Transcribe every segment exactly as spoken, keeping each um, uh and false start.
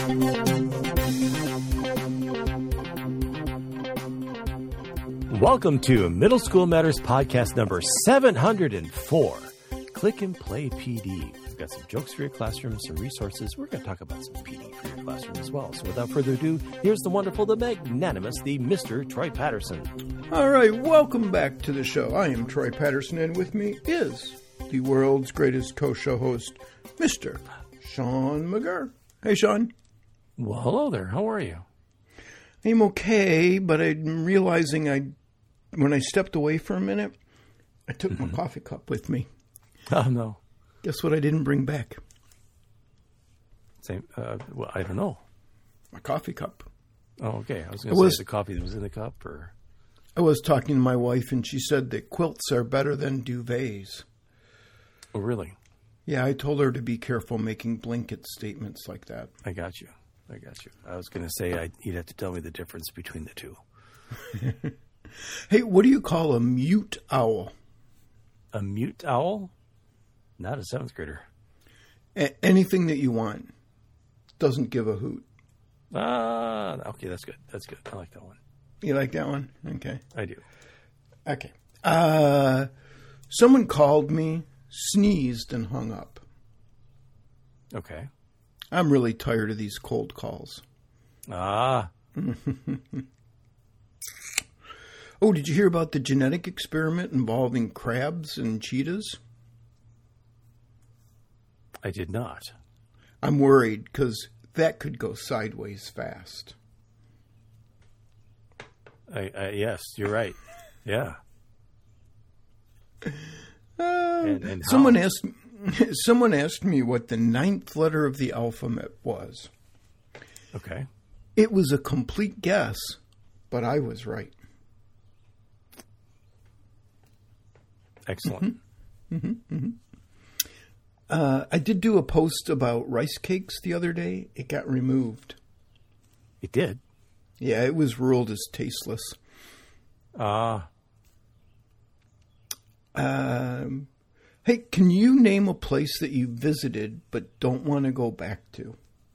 Welcome to Middle School Matters podcast number seven hundred four. Click and Play P D. We've got some jokes for your classroom, some resources. We're going to talk about some P D for your classroom as well. So without further ado, here's the wonderful, the magnanimous, the Mister Troy Patterson. All right, welcome back to the show. I am Troy Patterson, and with me is the world's greatest co-show host, Mister Sean McGurr. Hey, Sean. Well, hello there. How are you? I'm okay, but I'm realizing I, when I stepped away for a minute, I took mm-hmm. my coffee cup with me. Oh, no. Guess what I didn't bring back? Same. Uh, well, I don't know. My coffee cup. Oh, okay. I was going to say the coffee that was in the cup, or... I was talking to my wife, and she said that quilts are better than duvets. Oh, really? Yeah, I told her to be careful making blanket statements like that. I got you. I got you. I was going to say I, you'd have to tell me the difference between the two. Hey, what do you call a mute owl? A mute owl? Not a seventh grader. A- anything that you want. Doesn't give a hoot. Ah, okay, that's good. That's good. I like that one. You like that one? Okay. I do. Okay. Uh, someone called me, sneezed, and hung up. Okay. I'm really tired of these cold calls. Ah. Oh, did you hear about the genetic experiment involving crabs and cheetahs? I did not. I'm worried because that could go sideways fast. I, I, yes, you're right. Yeah. Uh, and, and someone how? asked. Someone asked me what the ninth letter of the alphabet was. Okay. It was a complete guess, but I was right. Excellent. Mm-hmm. Mm-hmm. Mm-hmm. Uh, I did do a post about rice cakes the other day. It got removed. It did? Yeah, it was ruled as tasteless. Ah. Uh, um, hey, can you name a place that you visited but don't want to go back to?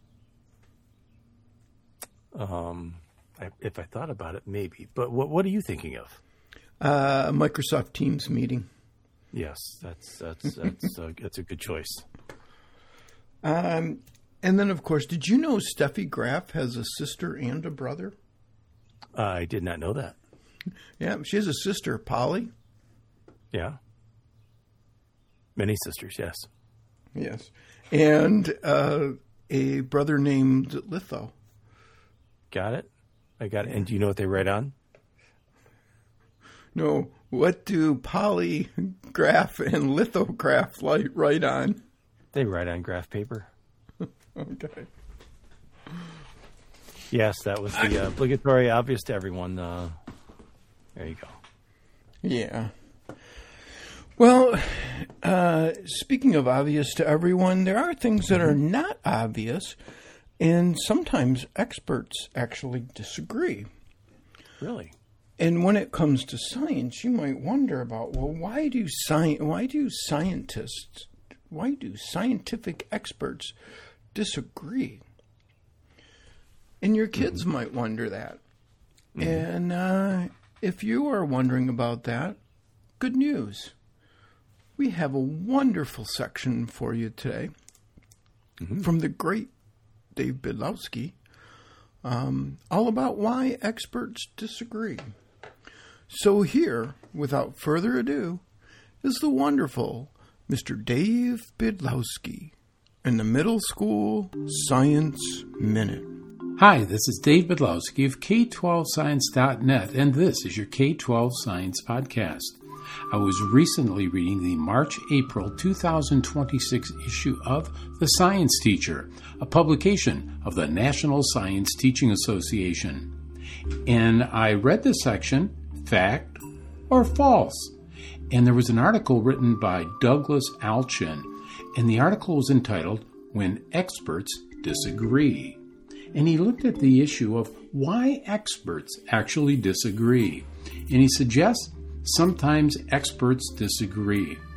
Um, I, if I thought about it, maybe. But what what are you thinking of? Uh, a Microsoft Teams meeting. Yes, that's that's that's a, that's a good choice. Um, and then of course, did you know Steffi Graf has a sister and a brother? Uh, I did not know that. Yeah, she has a sister, Polly. Yeah. Many sisters, yes. Yes. And uh, a brother named Litho. Got it. I got it. And do you know what they write on? No. What do polygraph and lithograph like write on? They write on graph paper. Okay. Yes, that was the uh, obligatory, obvious to everyone. Uh, there you go. Yeah. Well, uh, speaking of obvious to everyone, there are things that are not obvious, and sometimes experts actually disagree. Really? And when it comes to science, you might wonder about, well, why do sci- why do scientists, why do scientific experts disagree? And your kids mm-hmm. might wonder that. Mm-hmm. And uh, if you are wondering about that, good news. We have a wonderful section for you today mm-hmm. from the great Dave Bydlowski, um, all about why experts disagree. So here, without further ado, is the wonderful Mister Dave Bydlowski and the Middle School Science Minute. Hi, this is Dave Bydlowski of K twelve science dot net, and this is your K twelve Science Podcast. I was recently reading the March-April twenty twenty-six issue of The Science Teacher, a publication of the National Science Teaching Association. And I read the section, Fact or False? And there was an article written by Douglas Alchin, and the article was entitled, When Experts Disagree. And he looked at the issue of why experts actually disagree. And he suggests sometimes experts disagree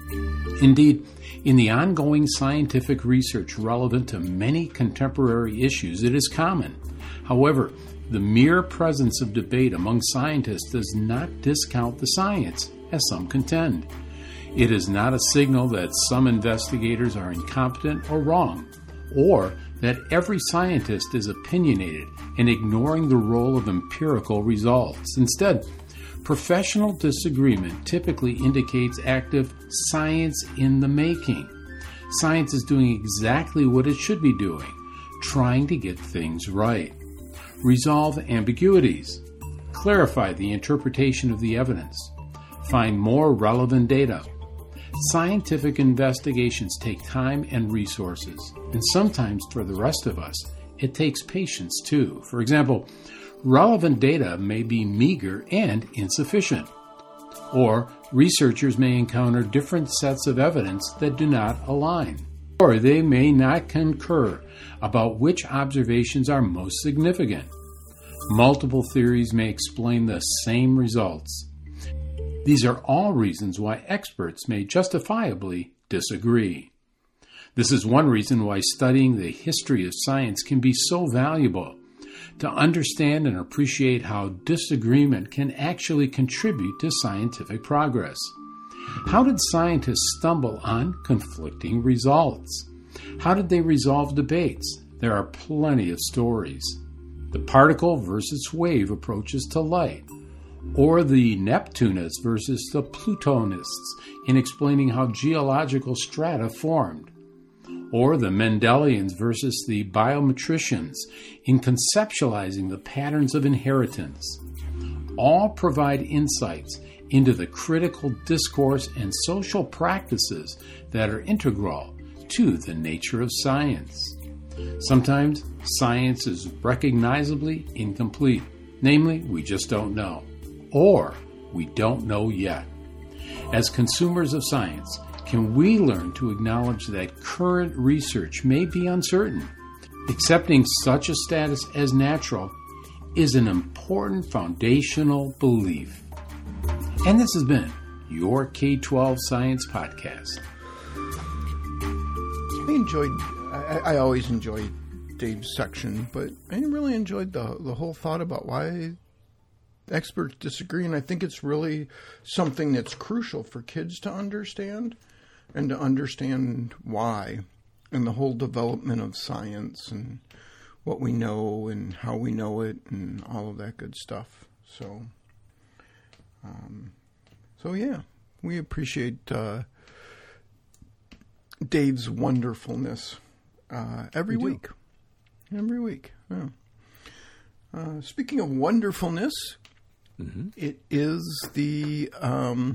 Indeed, in the ongoing scientific research relevant to many contemporary issues, it is common. However, the mere presence of debate among scientists does not discount the science, as some contend. It is not a signal that some investigators are incompetent or wrong, or that every scientist is opinionated and ignoring the role of empirical results. Instead, professional disagreement typically indicates active science in the making. Science is doing exactly what it should be doing, trying to get things right. Resolve ambiguities. Clarify the interpretation of the evidence. Find more relevant data. Scientific investigations take time and resources, and sometimes for the rest of us, it takes patience too. For example, relevant data may be meager and insufficient, or researchers may encounter different sets of evidence that do not align, or they may not concur about which observations are most significant. Multiple theories may explain the same results. These are all reasons why experts may justifiably disagree. This is one reason why studying the history of science can be so valuable, to understand and appreciate how disagreement can actually contribute to scientific progress. How did scientists stumble on conflicting results? How did they resolve debates? There are plenty of stories. The particle versus wave approaches to light, or the Neptunists versus the Plutonists in explaining how geological strata formed, or the Mendelians versus the biometricians in conceptualizing the patterns of inheritance. All provide insights into the critical discourse and social practices that are integral to the nature of science. Sometimes science is recognizably incomplete, namely, we just don't know, or we don't know yet. As consumers of science, can we learn to acknowledge that current research may be uncertain? Accepting such a status as natural is an important foundational belief. And this has been your K twelve Science Podcast. I enjoyed, I, I always enjoy Dave's section, but I really enjoyed the the whole thought about why experts disagree, and I think it's really something that's crucial for kids to understand, and to understand why, and the whole development of science, and what we know, and how we know it, and all of that good stuff. So, um, so yeah, we appreciate uh, Dave's wonderfulness uh, every We do. week. Every week, yeah. Uh, speaking of wonderfulness, mm-hmm. it is the, um,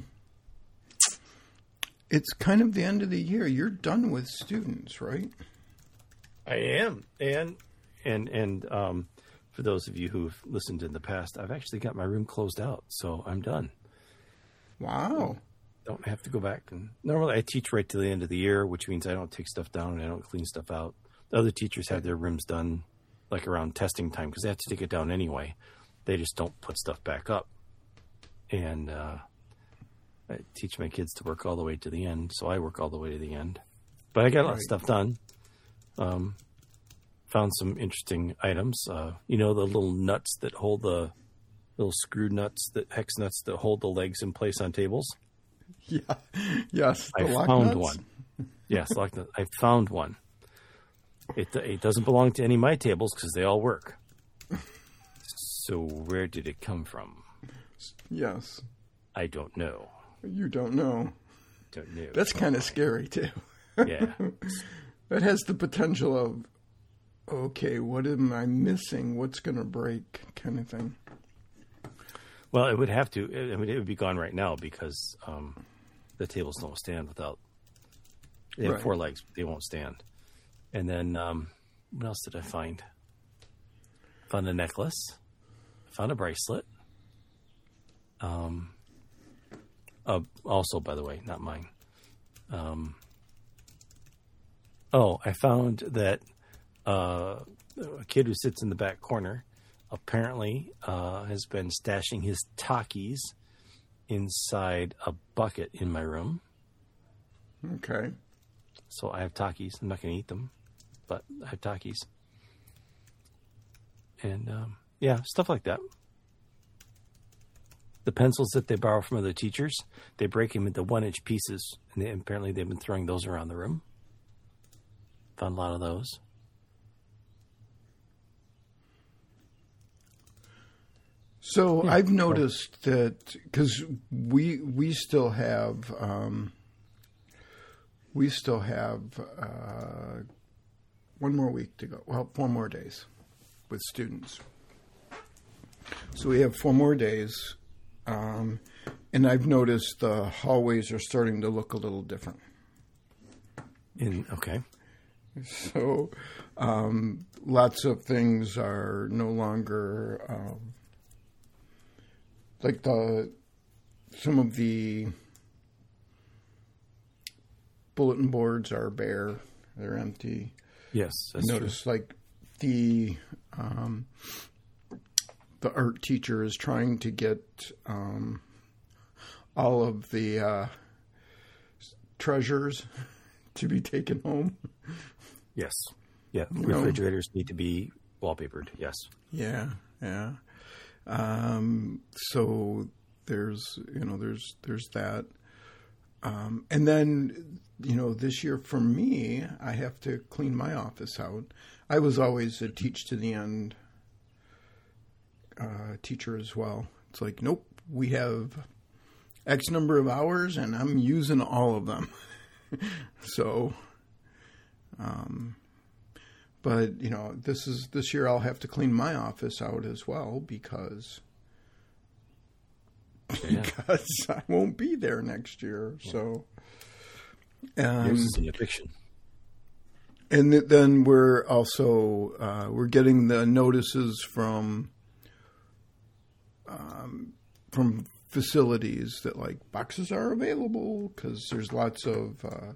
it's kind of the end of the year. You're done with students, right? I am. And, and, and, um, for those of you who've listened in the past, I've actually got my room closed out, so I'm done. Wow. Don't have to go back. And normally I teach right to the end of the year, which means I don't take stuff down and I don't clean stuff out. The other teachers have their rooms done like around testing time because they have to take it down anyway. They just don't put stuff back up. And uh, I teach my kids to work all the way to the end, so I work all the way to the end. But I got a lot of stuff done. Um, found some interesting items. Uh, you know, the little nuts that hold the little screw nuts, that hex nuts that hold the legs in place on tables? Yeah. Yes. I found nuts. one. Yes, lock nut. I found one. It it doesn't belong to any of my tables because they all work. So where did it come from? Yes. I don't know. You don't know. Don't know. That's kind of scary too. Yeah. That has the potential of, okay, what am I missing? What's going to break, kind of thing. Well, it would have to. I mean, it would be gone right now because um, the tables don't stand without. They have Right. four legs. They won't stand. And then, um, what else did I find? Found a necklace. Found a bracelet. Um. Uh, also, by the way, not mine. Um. Oh, I found that uh, a kid who sits in the back corner apparently uh, has been stashing his Takis inside a bucket in my room. Okay. So I have Takis. I'm not going to eat them, but I have Takis. And, um, yeah, stuff like that. The pencils that they borrow from other teachers, they break them into one-inch pieces, and they, apparently they've been throwing those around the room. Found a lot of those. So Yeah. I've noticed that because we we still have um, we still have uh, one more week to go. Well, four more days with students. So we have four more days, um, and I've noticed the hallways are starting to look a little different. In okay. So um, lots of things are no longer. Um, Like the some of the bulletin boards are bare; they're empty. Yes, that's Notice true. like the um, the art teacher is trying to get um, all of the uh, treasures to be taken home. Yes. Yeah. You know. Refrigerators need to be wallpapered. Yes. Yeah, yeah. Um, so there's, you know, there's, there's that. Um, and then, you know, this year for me, I have to clean my office out. I was always a teach to the end, uh, teacher as well. It's like, nope, we have X number of hours and I'm using all of them. So, um, But, you know, this is this year I'll have to clean my office out as well because Yeah. because I won't be there next year. Yeah. So, um, Yours is an eviction. And th- then we're also uh, we're getting the notices from um, from facilities that like boxes are available because there's lots of. Uh,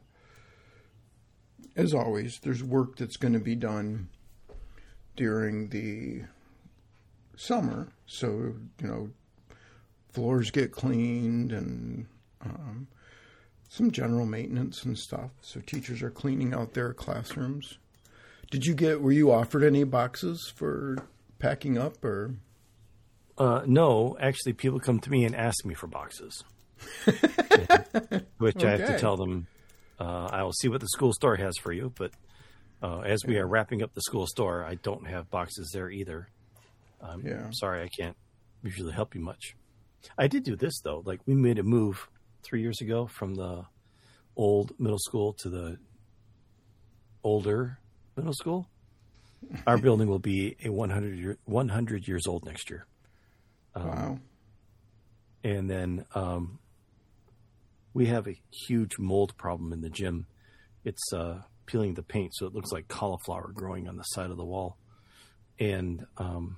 As always, there's work that's going to be done during the summer. So, you know, floors get cleaned and um, some general maintenance and stuff. So teachers are cleaning out their classrooms. Did you get, were you offered any boxes for packing up or? Uh, no, actually, people come to me and ask me for boxes, and, which okay. I have to tell them. Uh, I will see what the school store has for you, but uh, as we are wrapping up the school store, I don't have boxes there either. I'm yeah. sorry, I can't usually help you much. I did do this, though. Like, we made a move three years ago from the old middle school to the older middle school. Our building will be a one hundred, year, one hundred years old next year. Um, wow. And then... Um, we have a huge mold problem in the gym. It's uh, peeling the paint, so it looks like cauliflower growing on the side of the wall. And um,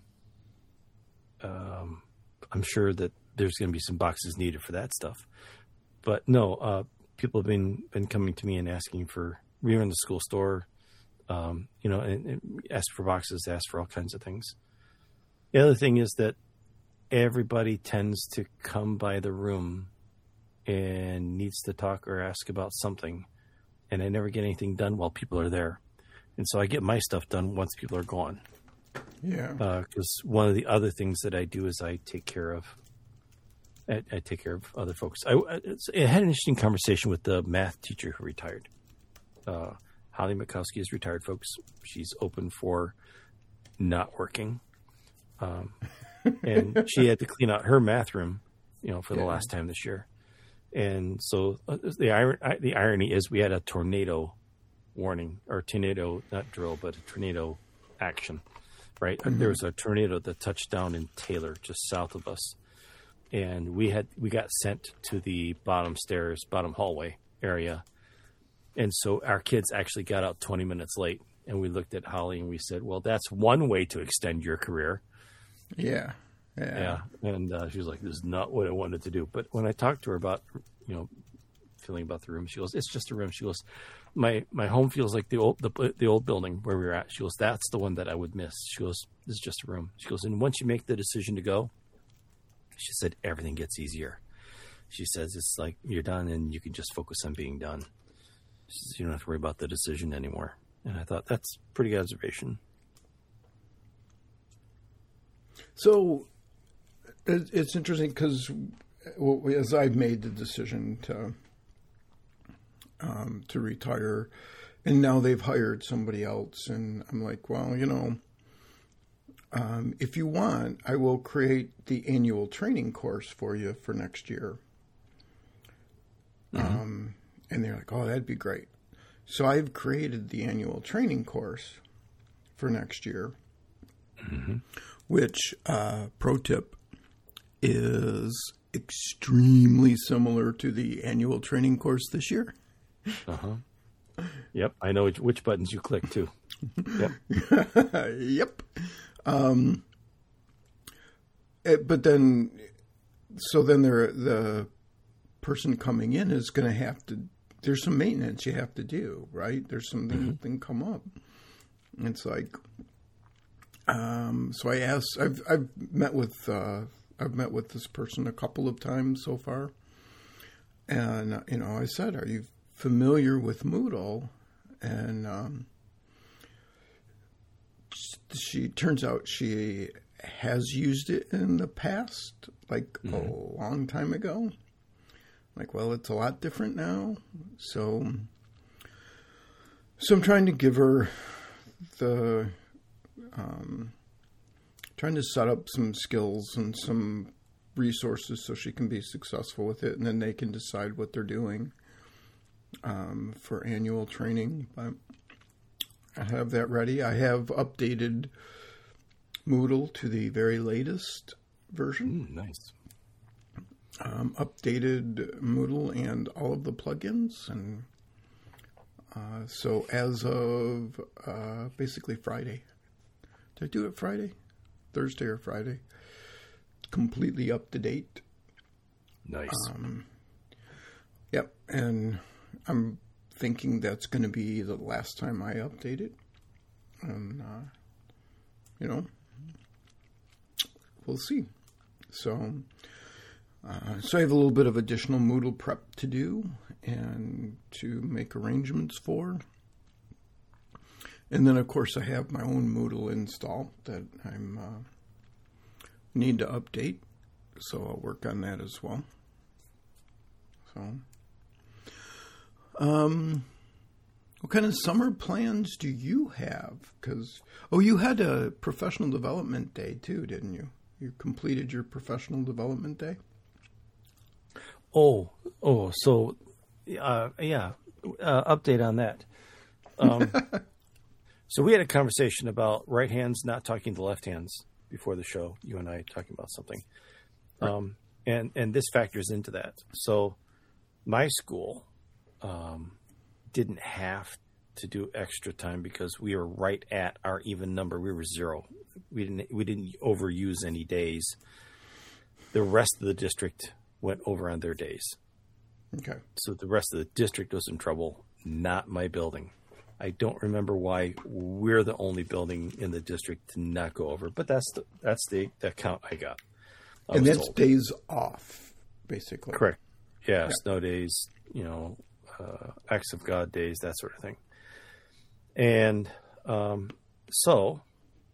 um, I'm sure that there's going to be some boxes needed for that stuff. But no, uh, people have been, been coming to me and asking for, we were in the school store, um, you know, and, and ask for boxes, ask for all kinds of things. The other thing is that everybody tends to come by the room and needs to talk or ask about something, and I never get anything done while people are there. And so I get my stuff done once people are gone. Yeah. Because uh, one of the other things that I do is I take care of, I, I take care of other folks. I, I had an interesting conversation with the math teacher who retired. Uh, Holly Mikowski is retired, folks. She's open for not working. Um, and she had to clean out her math room, you know, for the yeah. last time this year. And so uh, the, ir- the irony is we had a tornado warning, or tornado, not drill, but a tornado action, right? Mm-hmm. There was a tornado that touched down in Taylor, just south of us. And we had we got sent to the bottom stairs, bottom hallway area. And so our kids actually got out twenty minutes late. And we looked at Holly and we said, well, that's one way to extend your career. Yeah. Yeah. yeah. And uh, she was like, this is not what I wanted to do. But when I talked to her about, you know, feeling about the room, she goes, it's just a room. She goes, my, my home feels like the old, the, the old building where we were at. She goes, that's the one that I would miss. She goes, this is just a room. She goes, and once you make the decision to go, she said, everything gets easier. She says, it's like you're done and you can just focus on being done. She says, you don't have to worry about the decision anymore. And I thought that's pretty good observation. So it's interesting because as I've made the decision to um, to retire, and now they've hired somebody else, and I'm like, well, you know, um, if you want, I will create the annual training course for you for next year. Mm-hmm. Um, and they're like, oh, that'd be great. So I've created the annual training course for next year, mm-hmm. which, uh, pro tip, is extremely similar to the annual training course this year. Uh-huh. Yep. I know which, which buttons you click too. Yep. Yep. Um, it, but then, so then there, the person coming in is going to have to, there's some maintenance you have to do, right? There's something mm-hmm. that can come up. It's like, um, so I asked, I've, I've met with, uh, I've met with this person a couple of times so far. And, you know, I said, are you familiar with Moodle? And, um, she turns out she has used it in the past, like mm-hmm. a long time ago. Like, well, it's a lot different now. So, so I'm trying to give her the, um, trying to set up some skills and some resources so she can be successful with it. And then they can decide what they're doing, um, for annual training. But I have that ready. I have updated Moodle to the very latest version. Mm, nice. Um, updated Moodle and all of the plugins. And uh, so as of uh, basically Friday. Did I do it Friday? Thursday or Friday? Completely up to date. Nice. Um, yep. And I'm thinking that's going to be the last time I update it. And, uh, you know, we'll see. So... Uh, so I have a little bit of additional Moodle prep to do and to make arrangements for. And then, of course, I have my own Moodle install that I'm uh, need to update. So I'll work on that as well. So, um, what kind of summer plans do you have? Because, oh, you had a professional development day too, didn't you? You completed your professional development day? Oh, oh, so, uh, yeah, uh, update on that. Um, so we had a conversation about right hands not talking to left hands before the show, you and I talking about something. Um, and, and this factors into that. So my school um, didn't have to do extra time because we were right at our even number. We were zero. We didn't, we didn't overuse any days. The rest of the district went over on their days. Okay. So the rest of the district was in trouble, not my building. I don't remember why we're the only building in the district to not go over, but that's the, that's the, the count I got. I and that's told. days off, basically. Correct. Yeah, yeah. Snow days, you know, uh, acts of God days, that sort of thing. And um, so...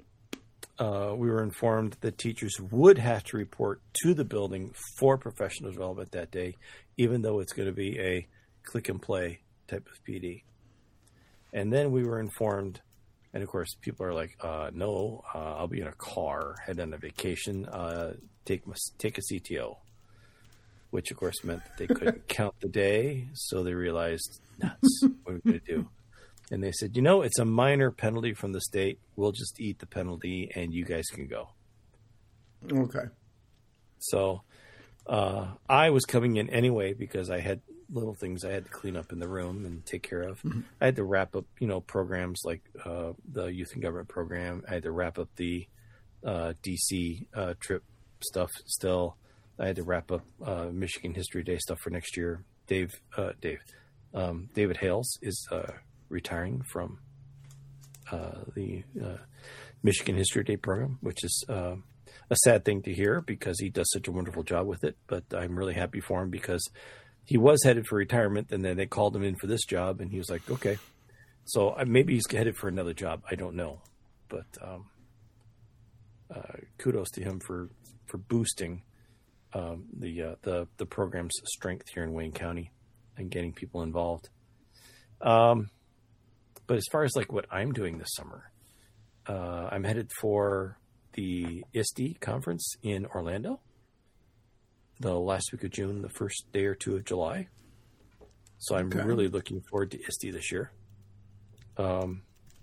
Uh, we were informed that teachers would have to report to the building for professional development that day, even though it's going to be a click and play type of P D. And then we were informed, and of course, people are like, uh, no, uh, I'll be in a car, head on a vacation, uh, take, my, take a C T O, which of course meant that they couldn't count the day. So they realized, nuts, what are we going to do? And they said, you know, it's a minor penalty from the state. We'll just eat the penalty and you guys can go. Okay. So uh, I was coming in anyway because I had little things I had to clean up in the room and take care of. Mm-hmm. I had to wrap up, you know, programs like uh, the Youth and Government program. I had to wrap up the uh, D C uh, trip stuff still. I had to wrap up uh, Michigan History Day stuff for next year. Dave, uh, Dave, um, David Hales is... Uh, retiring from uh, the uh, Michigan History Day program, which is uh, a sad thing to hear because he does such a wonderful job with it. But I'm really happy for him because he was headed for retirement, and then they called him in for this job, and he was like, okay. So uh, maybe he's headed for another job. I don't know. But um, uh, kudos to him for, for boosting um, the, uh, the the program's strength here in Wayne County and getting people involved. Um, but as far as like what I'm doing this summer, uh, I'm headed for the I S D conference in Orlando, the last week of June, the first day or two of July. So I'm okay. really looking forward to I S D this year. Um,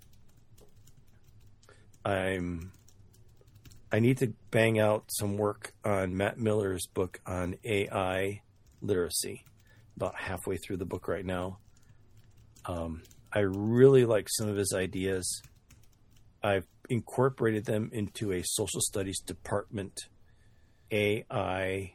I'm, I need to bang out some work on Matt Miller's book on A I literacy. About halfway through the book right now. Um, I really like some of his ideas. I've incorporated them into a social studies department A I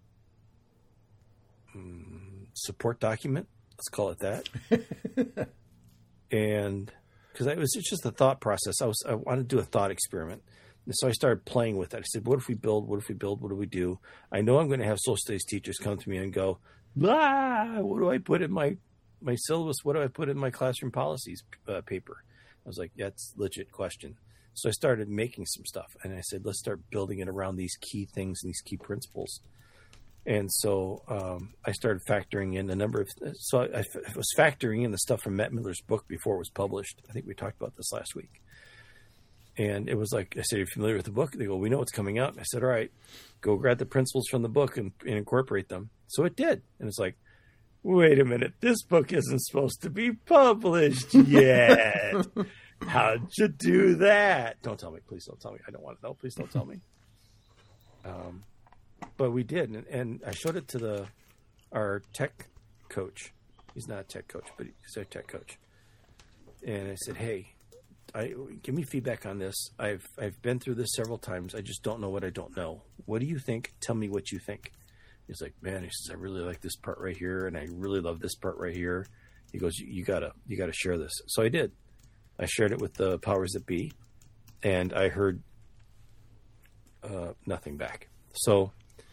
um, support document. Let's call it that. And because it was just a thought process, I was I wanted to do a thought experiment. And so I started playing with it. I said, what if we build? What if we build? What do we do? I know I'm going to have social studies teachers come to me and go, blah, what do I put in my, my syllabus? What do I put in my classroom policies uh, paper? I was like, yeah, that's a legit question. So I started making some stuff, and I said, let's start building it around these key things and these key principles. And so um, I started factoring in a number of, so I, I was factoring in the stuff from Matt Miller's book before it was published. I think we talked about this last week. And it was like, I said, are you familiar with the book? They go, we know it's coming out. And I said, all right, go grab the principles from the book and, and incorporate them. So it did. And it's like, wait a minute, this book isn't supposed to be published yet. How'd you do that? Don't tell me. Please don't tell me. I don't want to know. Please don't tell me. Um, but we did. And, and I showed it to the our tech coach. He's not a tech coach, but he's a tech coach. And I said, hey, I, give me feedback on this. I've I've been through this several times. I just don't know what I don't know. What do you think? Tell me what you think. He's like, man, he says, I really like this part right here, and I really love this part right here. He goes, you, you gotta you gotta share this. So I did. I shared it with the powers that be, and I heard uh, nothing back. So,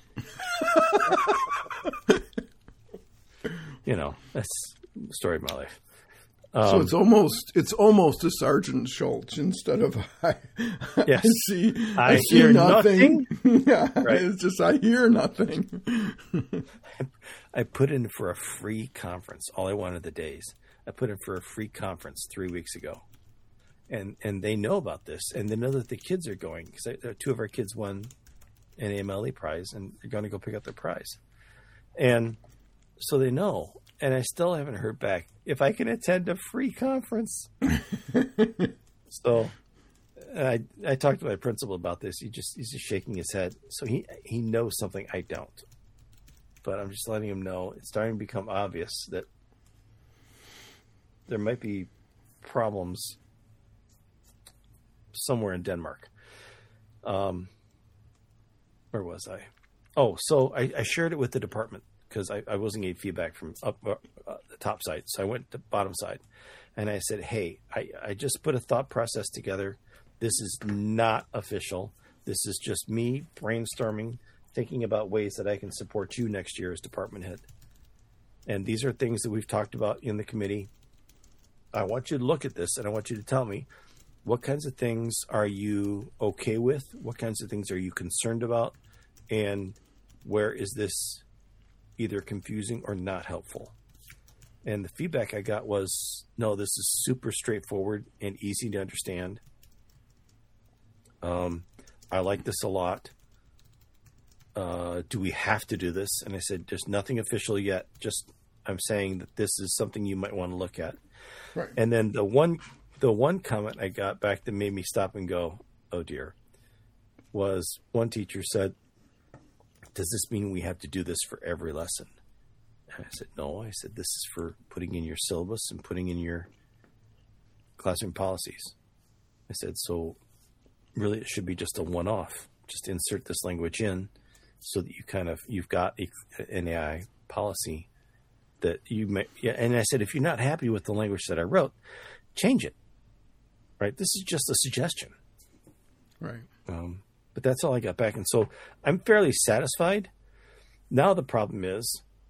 you know, that's the story of my life. Um, so it's almost it's almost a Sergeant Schultz instead of I, yes. I see I, I see hear nothing. nothing. Yeah, right. It's just I hear nothing. I put in for a free conference. All I wanted the days. I put in for a free conference three weeks ago, and and they know about this, and they know that the kids are going because two of our kids won an A M L E prize, and they're going to go pick up their prize, and so they know. And I still haven't heard back if I can attend a free conference. So I I talked to my principal about this. He just he's just shaking his head. So he he knows something I don't. But I'm just letting him know it's starting to become obvious that there might be problems somewhere in Denmark. Um, where was I? Oh, so I, I shared it with the department. Because I, I wasn't getting feedback from up uh, the top side. So I went to bottom side. And I said, hey, I, I just put a thought process together. This is not official. This is just me brainstorming, thinking about ways that I can support you next year as department head. And these are things that we've talked about in the committee. I want you to look at this, and I want you to tell me, what kinds of things are you okay with? What kinds of things are you concerned about? And where is this either confusing or not helpful? And the feedback I got was, no, this is super straightforward and easy to understand. Um, I like this a lot. Uh, do we have to do this? And I said, there's nothing official yet. Just, I'm saying that this is something you might want to look at. Right. And then the one, the one comment I got back that made me stop and go, oh dear, was one teacher said, does this mean we have to do this for every lesson? And I said, no. I said, this is for putting in your syllabus and putting in your classroom policies. I said, so really it should be just a one-off. Just insert this language in so that you kind of, you've got a, an A I policy that you may, yeah. And I said, if you're not happy with the language that I wrote, change it, right? This is just a suggestion. Right. Um, But that's all I got back. And so I'm fairly satisfied. Now the problem is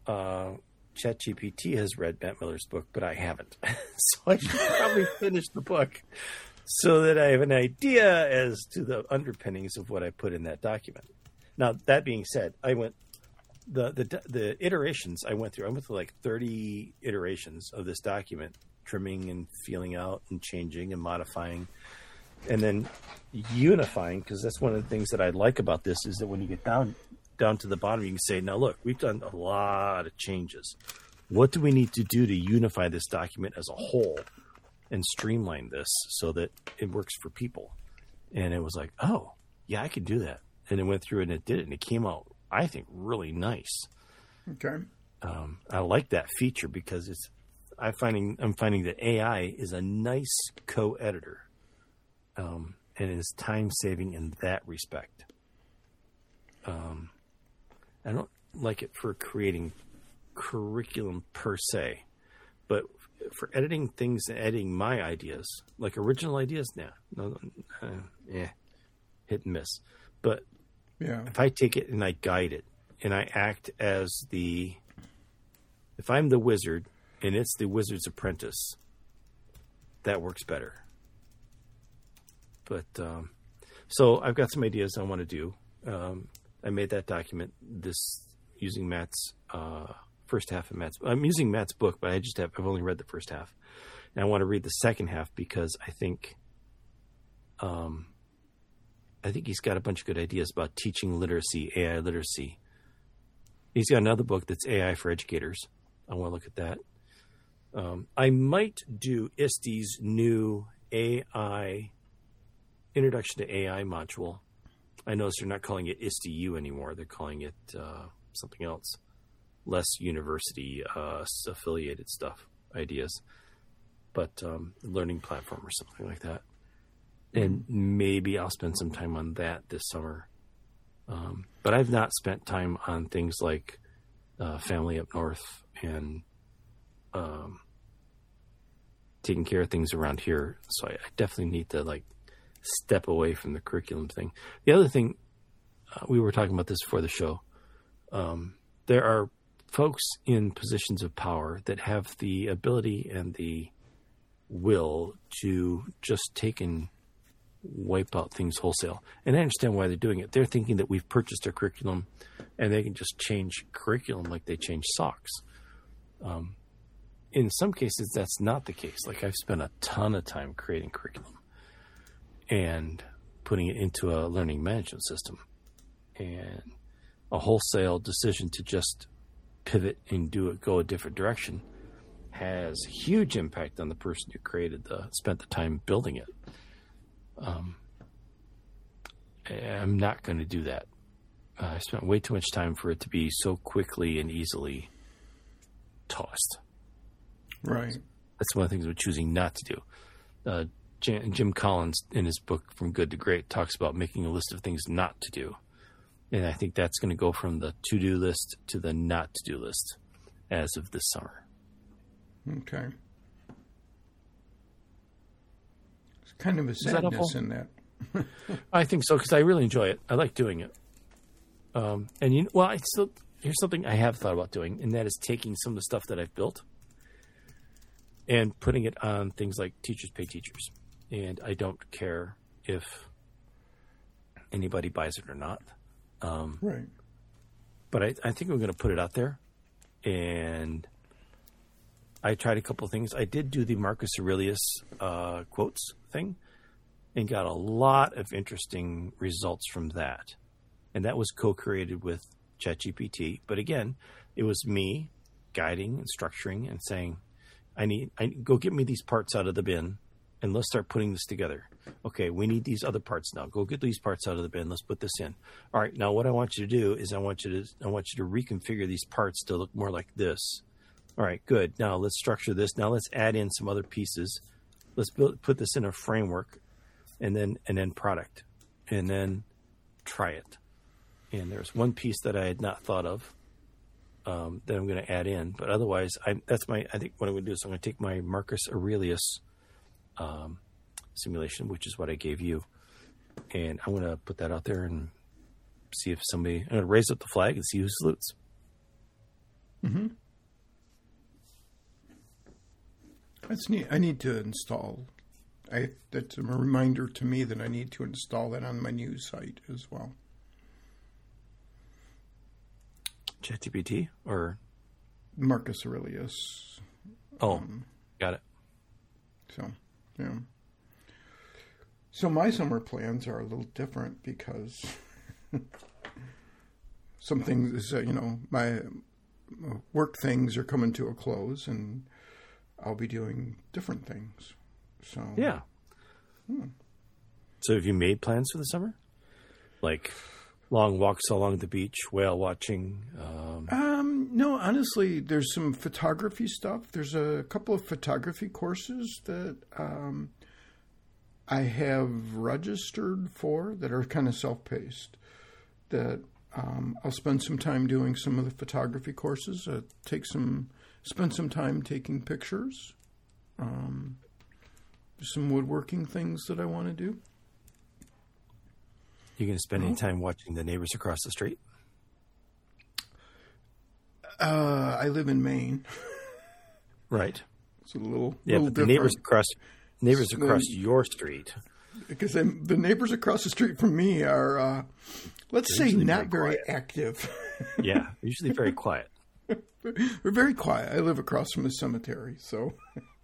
uh, ChatGPT has read Matt Miller's book, but I haven't. So I should probably finish the book so that I have an idea as to the underpinnings of what I put in that document. Now, that being said, I went the the the iterations I went through. I went through like thirty iterations of this document, trimming and feeling out and changing and modifying, and then unifying. Because that's one of the things that I like about this is that when you get down down to the bottom, you can say, "Now look, we've done a lot of changes. What do we need to do to unify this document as a whole and streamline this so that it works for people?" And it was like, "Oh, yeah, I could do that." And it went through and it did it, and it came out, I think, really nice. Okay. Um, I like that feature because it's. I finding I'm finding that A I is a nice co-editor, um, and it is time saving in that respect. Um, I don't like it for creating curriculum per se, but for editing things and editing my ideas, like original ideas, nah, no, uh, yeah, hit and miss. But yeah, if I take it and I guide it and I act as the, if I'm the wizard and it's the wizard's apprentice, that works better. But, um, so I've got some ideas I want to do. Um, I made that document this using Matt's, uh, first half of Matt's, I'm using Matt's book, but I just have, I've only read the first half and I want to read the second half because I think, um, I think he's got a bunch of good ideas about teaching literacy, A I literacy. He's got another book that's A I for educators. I want to look at that. Um, I might do I S T E's new A I, Introduction to A I module. I notice they're not calling it I S T U anymore. They're calling it uh, something else. Less university uh, affiliated stuff, ideas. But um, learning platform or something like that. And maybe I'll spend some time on that this summer. Um, but I've not spent time on things like uh, Family Up North and um, taking care of things around here. So I, I definitely need to like step away from the curriculum thing. The other thing, uh, we were talking about this before the show. Um, there are folks in positions of power that have the ability and the will to just take and wipe out things wholesale. And I understand why they're doing it. They're thinking that we've purchased a curriculum and they can just change curriculum like they change socks. Um, in some cases, that's not the case. Like I've spent a ton of time creating curriculum and putting it into a learning management system, and a wholesale decision to just pivot and do it, go a different direction has huge impact on the person who created the, spent the time building it. Um, I'm not going to do that. Uh, I spent way too much time for it to be so quickly and easily tossed. Right. That's one of the things we're choosing not to do. Uh, Jim, Jim Collins, in his book From Good to Great, talks about making a list of things not to do. And I think that's going to go from the to-do list to the not-to-do list as of this summer. Okay. Kind of a sadness in that. I think so, because I really enjoy it. I like doing it. Um, and you, well, I still here's something I have thought about doing, and that is taking some of the stuff that I've built and putting it on things like Teachers Pay Teachers. And I don't care if anybody buys it or not. Um, right. But I, I think I'm going to put it out there, and I tried a couple of things. I did do the Marcus Aurelius uh, quotes thing and got a lot of interesting results from that. And that was co-created with ChatGPT. But again, it was me guiding and structuring and saying, I need, I go get me these parts out of the bin and let's start putting this together. Okay, we need these other parts now. Go get these parts out of the bin. Let's put this in. All right, now what I want you to do is I want you to I want you to reconfigure these parts to look more like this. All right, good. Now let's structure this. Now let's add in some other pieces. Let's build, put this in a framework, and then and then product, and then try it. And there's one piece that I had not thought of um, that I'm going to add in, but otherwise, I that's my. I think what I'm going to do is I'm going to take my Marcus Aurelius um, simulation, which is what I gave you, and I'm going to put that out there and see if somebody. I'm going to raise up the flag and see who salutes. Mm-hmm. That's neat. I need to install. I that's a reminder to me that I need to install that on my news site as well. ChatGPT or Marcus Aurelius. Oh, um, got it. So, yeah. So my summer plans are a little different because some things, uh, you know, my work things are coming to a close, and I'll be doing different things. So yeah. Hmm. So have you made plans for the summer? Like long walks along the beach, whale watching? Um... Um, no, honestly, there's some photography stuff. There's a couple of photography courses that um, I have registered for that are kind of self-paced. That um, I'll spend some time doing some of the photography courses. Uh, take some, spend some time taking pictures. Um, there's some woodworking things that I want to do. You going to spend any time watching the neighbors across the street? Uh, I live in Maine. Right. It's a little, yeah, little but the different. neighbors across neighbors So across then- your street. Because I'm, the neighbors across the street from me are, uh, let's They're say, usually not very very quiet. active. Yeah, usually very quiet. We're very quiet. I live across from a cemetery, so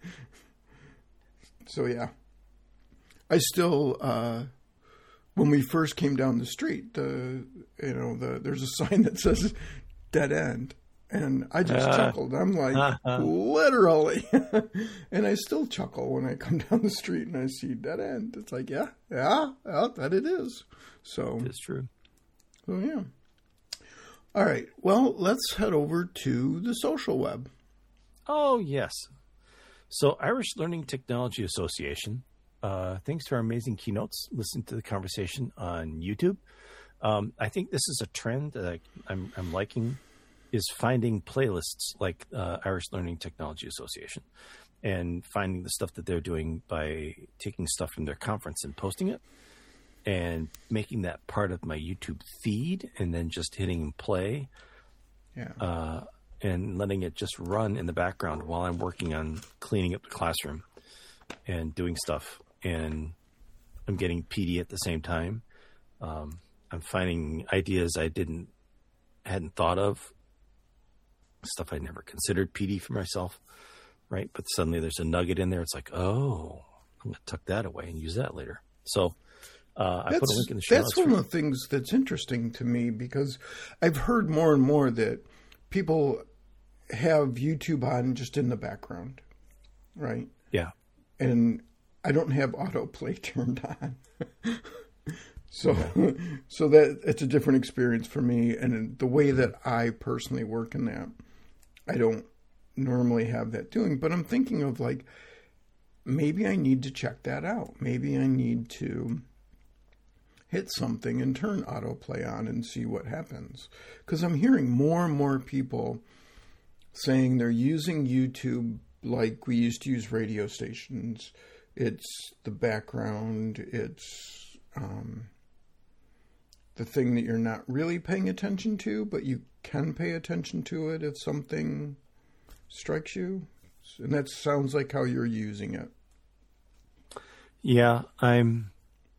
so yeah. I still, uh, when we first came down the street, the you know the there's a sign that says "dead end," and I just Uh, chuckled. I'm like, uh-huh. literally, and I still chuckle when I come down the street and I see "dead end." It's like, yeah, yeah, yeah, that it is. So, It's true. so yeah. All right. Well, let's head over to the social web. Oh, yes. So Irish Learning Technology Association, uh, thanks to our amazing keynotes, listen to the conversation on YouTube. Um, I think this is a trend that I, I'm, I'm liking, is finding playlists like uh, Irish Learning Technology Association and finding the stuff that they're doing by taking stuff from their conference and posting it and making that part of my YouTube feed and then just hitting play. Yeah. Uh, and letting it just run in the background while I'm working on cleaning up the classroom and doing stuff. And I'm getting P D at the same time. Um, I'm finding ideas I didn't, hadn't thought of, stuff I never considered P D for myself, right? But suddenly there's a nugget in there. It's like, oh, I'm going to tuck that away and use that later. So uh, I that's, put a link in the show That's notes one for- of the things that's interesting to me because I've heard more and more that people have YouTube on just in the background, right? Yeah. And I don't have autoplay turned on. so yeah. so that it's a different experience for me. And the way that I personally work in that, I don't normally have that doing. But I'm thinking of like, maybe I need to check that out. Maybe I need to hit something and turn autoplay on and see what happens. Because I'm hearing more and more people saying they're using YouTube like we used to use radio stations. It's the background. It's um, the thing that you're not really paying attention to, but you can pay attention to it if something strikes you. And that sounds like how you're using it. Yeah, I'm...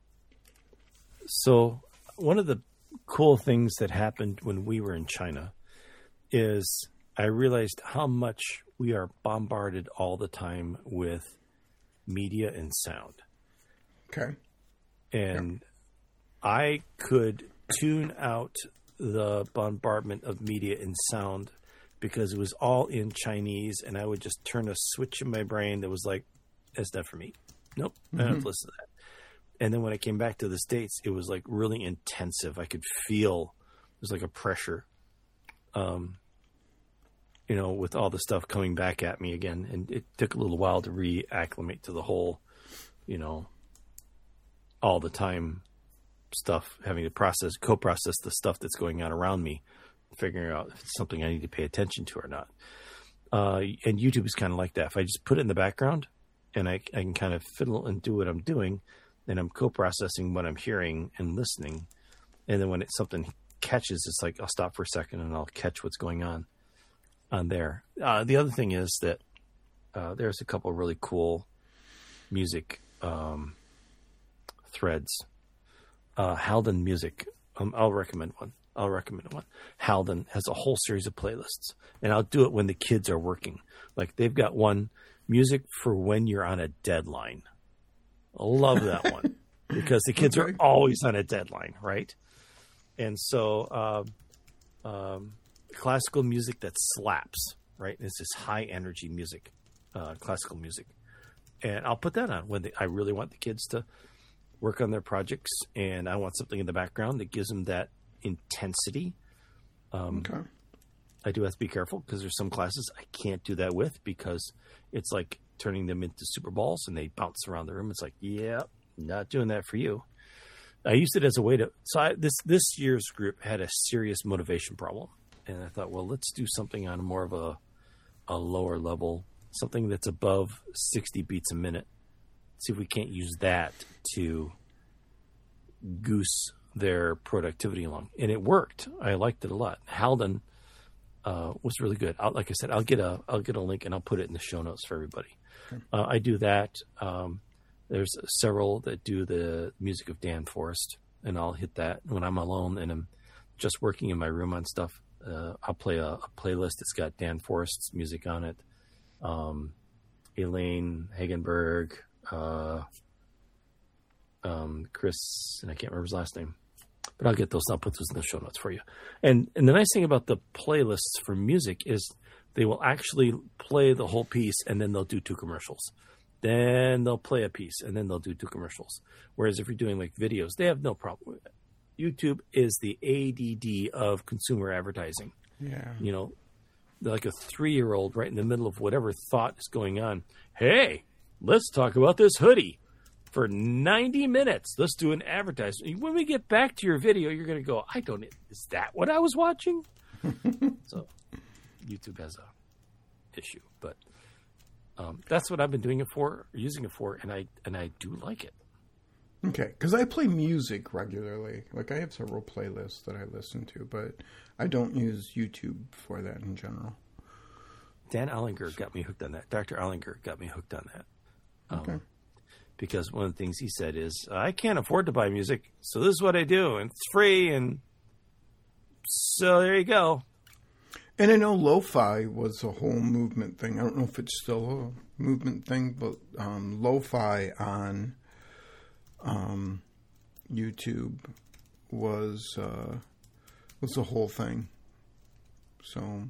So one of the cool things that happened when we were in China is I realized how much we are bombarded all the time with media and sound. Okay. And yeah. I could tune out the bombardment of media and sound because it was all in Chinese, and I would just turn a switch in my brain that was like, that's not for me. Nope, mm-hmm. I don't have to listen to that. And then when I came back to the States, it was like really intensive. I could feel it was like a pressure, um, you know, with all the stuff coming back at me again. And it took a little while to reacclimate to the whole, you know, all the time stuff, having to process, co-process the stuff that's going on around me, figuring out if it's something I need to pay attention to or not. Uh, and YouTube is kind of like that. If I just put it in the background and I, I can kind of fiddle and do what I'm doing, then I'm co-processing what I'm hearing and listening. And then when it, something catches, it's like I'll stop for a second and I'll catch what's going on. on there. Uh, the other thing is that uh, there's a couple of really cool music um, threads. Uh, Halden Music. Um, I'll recommend one. I'll recommend one. Halden has a whole series of playlists, and I'll do it when the kids are working. Like they've got one, music for when you're on a deadline. I love that one because the kids okay. are always on a deadline, right? And so uh, um, classical music that slaps, right? It's this high energy music, uh, classical music. And I'll put that on when they, I really want the kids to work on their projects, and I want something in the background that gives them that intensity. Um, okay. I do have to be careful because there's some classes I can't do that with because it's like turning them into super balls and they bounce around the room. It's like, yeah, not doing that for you. I used it as a way to, so I, this, this year's group had a serious motivation problem. And I thought, well, let's do something on more of a, a lower level, something that's above sixty beats a minute. See if we can't use that to goose their productivity along. And it worked. I liked it a lot. Halden uh, was really good. I'll, like I said, I'll get a I'll get a link and I'll put it in the show notes for everybody. Okay. Uh, I do that. Um, there's several that do the music of Dan Forrest, and I'll hit that when I'm alone and I'm just working in my room on stuff. Uh, I'll play a, a playlist that's got Dan Forrest's music on it. Um, Elaine Hagenberg, uh, um, Chris, and I can't remember his last name, but I'll get those. I'll put those in the show notes for you. And and the nice thing about the playlists for music is they will actually play the whole piece and then they'll do two commercials. Then they'll play a piece and then they'll do two commercials. Whereas if you're doing like videos, they have no problem with it. YouTube is the A D D of consumer advertising. Yeah. You know, like a three-year-old right in the middle of whatever thought is going on. Hey, let's talk about this hoodie for ninety minutes. Let's do an advertisement. When we get back to your video, you're going to go, I don't, is that what I was watching? So YouTube has a issue, but um, that's what I've been doing it for, using it for, and I, and I do like it. Okay, because I play music regularly. Like, I have several playlists that I listen to, but I don't use YouTube for that in general. Dan Allinger got me hooked on that. Doctor Allinger got me hooked on that. Um, okay. Because one of the things he said is, I can't afford to buy music, so this is what I do, and it's free, and so there you go. And I know lo-fi was a whole movement thing. I don't know if it's still a movement thing, but um, lo-fi on... Um, YouTube was uh, was the whole thing. So,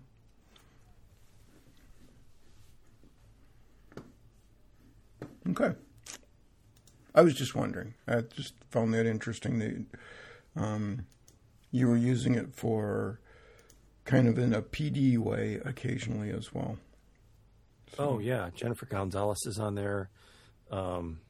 okay. I was just wondering. I just found that interesting that um, you were using it for kind of in a P D way occasionally as well. So. Oh yeah, Jennifer Gonzalez is on there. Um,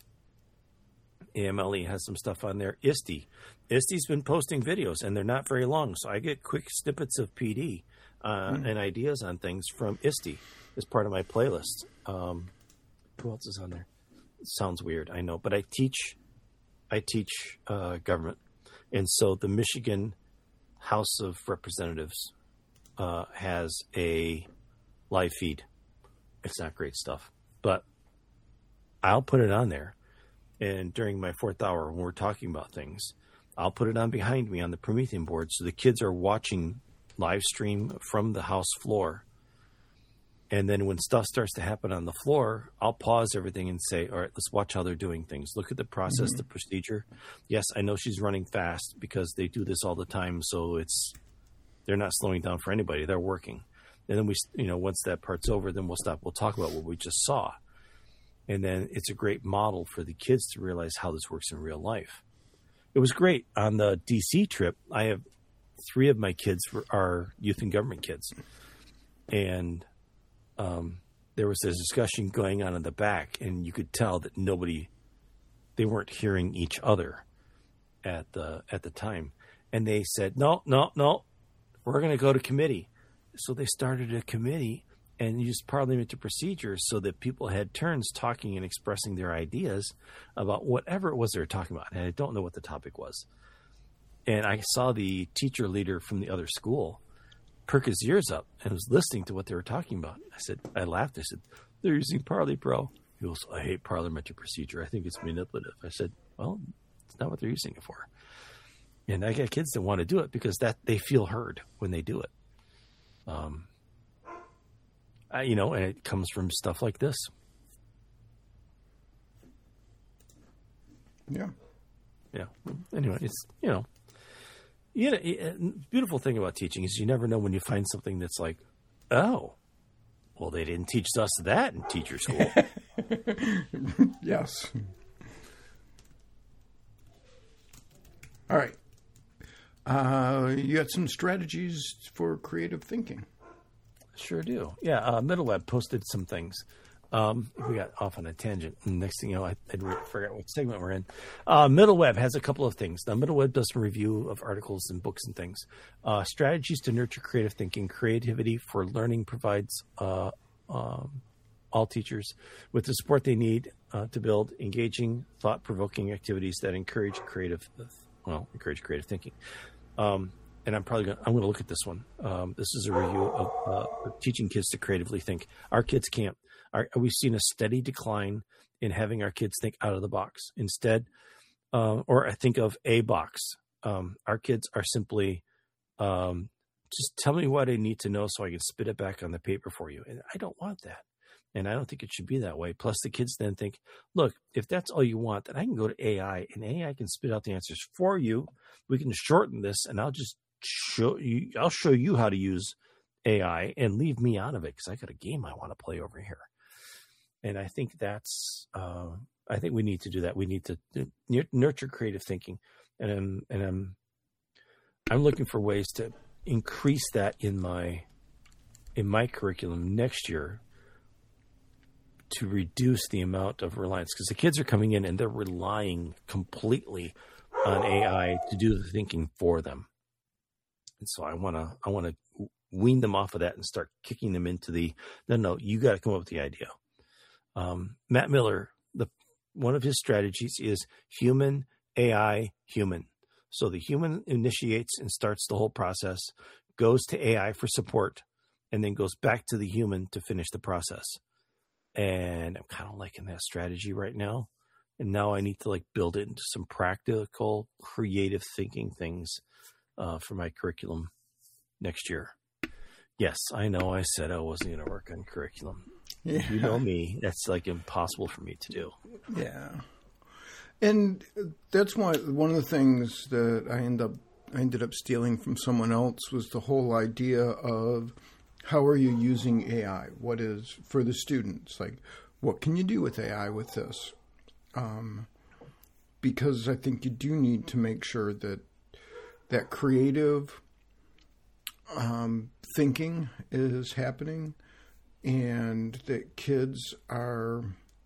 A M L E has some stuff on there. I S T E. I S T E's been posting videos, and they're not very long, so I get quick snippets of P D uh, mm. and ideas on things from I S T E as part of my playlist. Um, who else is on there? It sounds weird, I know, but I teach I teach uh, government, and so the Michigan House of Representatives uh, has a live feed. It's not great stuff, but I'll put it on there. And during my fourth hour, when we're talking about things, I'll put it on behind me on the Promethean board so the kids are watching live stream from the house floor. And then when stuff starts to happen on the floor, I'll pause everything and say, all right, let's watch how they're doing things. Look at the process, mm-hmm. the procedure. Yes, I know she's running fast because they do this all the time. So it's they're not slowing down for anybody. They're working. And then we, you know, once that part's over, then we'll stop. We'll talk about what we just saw. And then it's a great model for the kids to realize how this works in real life. It was great. On the D C trip, I have three of my kids are youth and government kids. And um, there was this discussion going on in the back, and you could tell that nobody, they weren't hearing each other at the, at the time. And they said, no, no, no, we're going to go to committee. So they started a committee and used parliamentary procedures so that people had turns talking and expressing their ideas about whatever it was they were talking about. And I don't know what the topic was. And I saw the teacher leader from the other school perk his ears up and was listening to what they were talking about. I said, I laughed. I said, they're using Parley Pro. He goes, I hate parliamentary procedure. I think it's manipulative. I said, well, it's not what they're using it for. And I got kids that want to do it because that they feel heard when they do it. Um, I, you know, and it comes from stuff like this. Yeah. Yeah. Anyway, it's, you know, you know, beautiful thing about teaching is you never know when you find something that's like, oh, well, they didn't teach us that in teacher school. Yes. All right. Uh, you got some strategies for creative thinking. Sure do. Yeah. Uh, MiddleWeb posted some things. Um, we got off on a tangent. Next thing you know, I, I forgot what segment we're in. Uh, MiddleWeb has a couple of things. Now, MiddleWeb does some review of articles and books and things. Uh, strategies to nurture creative thinking. Creativity for learning provides uh, um, all teachers with the support they need uh, to build engaging, thought-provoking activities that encourage creative, well, encourage creative thinking. Um, and I'm probably going to, I'm going to look at this one. Um, this is a review of uh, teaching kids to creatively think. Our kids can't. Our, we've seen a steady decline in having our kids think out of the box. Instead, uh, or I think of a box. Um, our kids are simply, um, just tell me what I need to know so I can spit it back on the paper for you. And I don't want that. And I don't think it should be that way. Plus, the kids then think, look, if that's all you want, then I can go to A I, and A I can spit out the answers for you. We can shorten this, and I'll just show you. I'll show you how to use A I, and leave me out of it because I got a game I want to play over here. And I think that's. Uh, I think we need to do that. We need to nurture creative thinking, and I'm and I'm. I'm looking for ways to increase that in my, in my curriculum next year, to reduce the amount of reliance, because the kids are coming in and they're relying completely on A I to do the thinking for them. And so I want to, I want to wean them off of that and start kicking them into the, no, no, you got to come up with the idea. Um, Matt Miller, the, one of his strategies is human, A I, human. So the human initiates and starts the whole process, goes to A I for support, and then goes back to the human to finish the process. And I'm kind of liking that strategy right now. And now I need to like build it into some practical, creative thinking things uh, for my curriculum next year. Yes, I know I said I wasn't going to work on curriculum. Yeah. You know me. That's like impossible for me to do. Yeah. And that's why one of the things that I end up I ended up stealing from someone else was the whole idea of how are you using A I? What is for the students? Like, what can you do with A I with this? Um, because I think you do need to make sure that that creative um, thinking is happening, and that kids are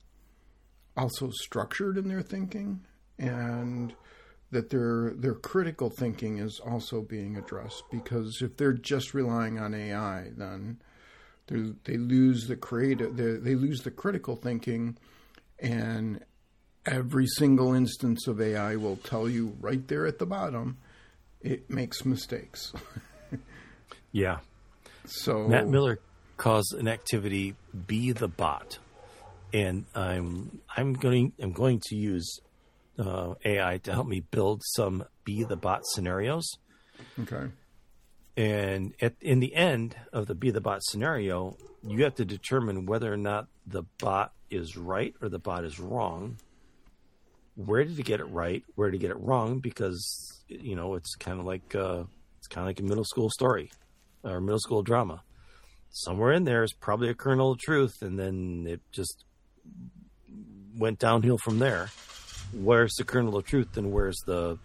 also structured in their thinking, and that their their critical thinking is also being addressed. Because if they're just relying on A I, then they lose the creative, they, they lose the critical thinking, and every single instance of A I will tell you right there at the bottom, it makes mistakes. Yeah. So Matt Miller calls an activity "Be the Bot," and I'm I'm going I'm going to use uh, A I to help me build some "Be the Bot" scenarios. Okay. And at in the end of the "Be the Bot" scenario, you have to determine whether or not the bot is right or the bot is wrong. Where did it get it right? Where did it get it wrong? Because you know it's kind of like uh, it's kind of like a middle school story or middle school drama. Somewhere in there is probably a kernel of truth, and then it just went downhill from there. Where's the kernel of truth, and where's the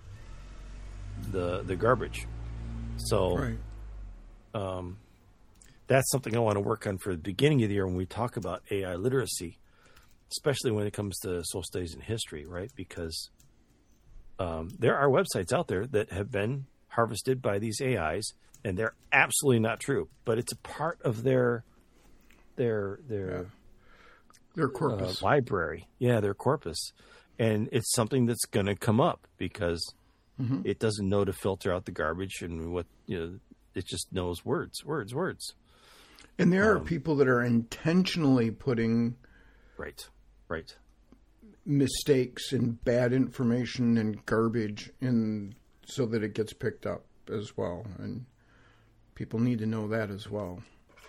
the the garbage? So, right. um, that's something I want to work on for the beginning of the year when we talk about A I literacy, especially when it comes to social studies and history, right? Because um, there are websites out there that have been harvested by these A Is, and they're absolutely not true. But it's a part of their their their yeah. their corpus uh, library, yeah, their corpus, and it's something that's going to come up because mm-hmm. it doesn't know to filter out the garbage and what you know. it just knows words, words, words. And there Um, are people that are intentionally putting Right, right. mistakes and bad information and garbage in so that it gets picked up as well. And people need to know that as well.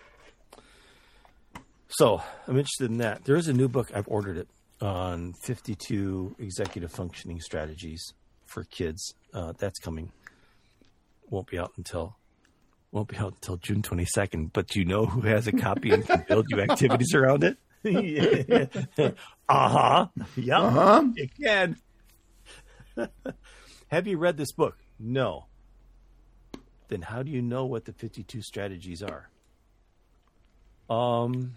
So I'm interested in that. There is a new book. I've ordered it on fifty-two executive functioning strategies for kids. Uh, that's coming. Won't be out until won't be out until June twenty-second. But do you know who has a copy and can build you activities around it? uh-huh. Yeah, Uh-huh. you can. Have you read this book? No. Then how do you know what the fifty-two strategies are? Um,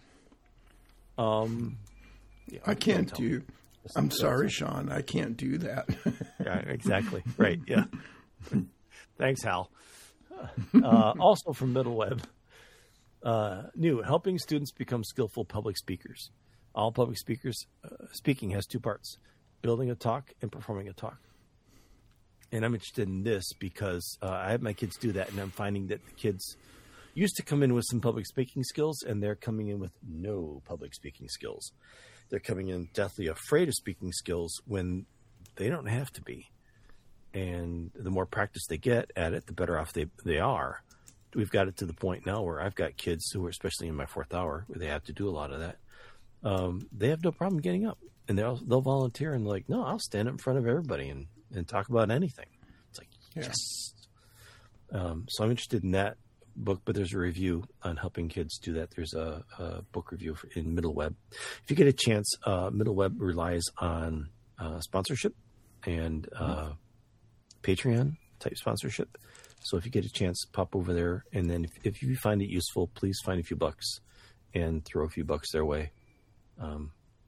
um, yeah, I can't don't tell me. do. I'm sorry, Sean. I can't do that. Yeah, exactly. Right. Yeah. Thanks, Hal. Uh, also from MiddleWeb, uh, new, helping students become skillful public speakers. All public speakers uh, speaking has two parts: building a talk and performing a talk. And I'm interested in this because uh, I have my kids do that, and I'm finding that the kids used to come in with some public speaking skills, and they're coming in with no public speaking skills. They're coming in deathly afraid of speaking skills when they don't have to be. And the more practice they get at it, the better off they, they are. We've got it to the point now where I've got kids who are, especially in my fourth hour, where they have to do a lot of that. Um, they have no problem getting up, and they'll they'll volunteer and like, no, I'll stand up in front of everybody and, and talk about anything. It's like, Yeah. yes. Um, so I'm interested in that book, but there's a review on helping kids do that. There's a, a book review for, in MiddleWeb. If you get a chance, uh, MiddleWeb relies on uh, sponsorship and uh, Patreon type sponsorship. So if you get a chance, pop over there. And then if, if you find it useful, please find a few bucks and throw a few bucks their way. Um,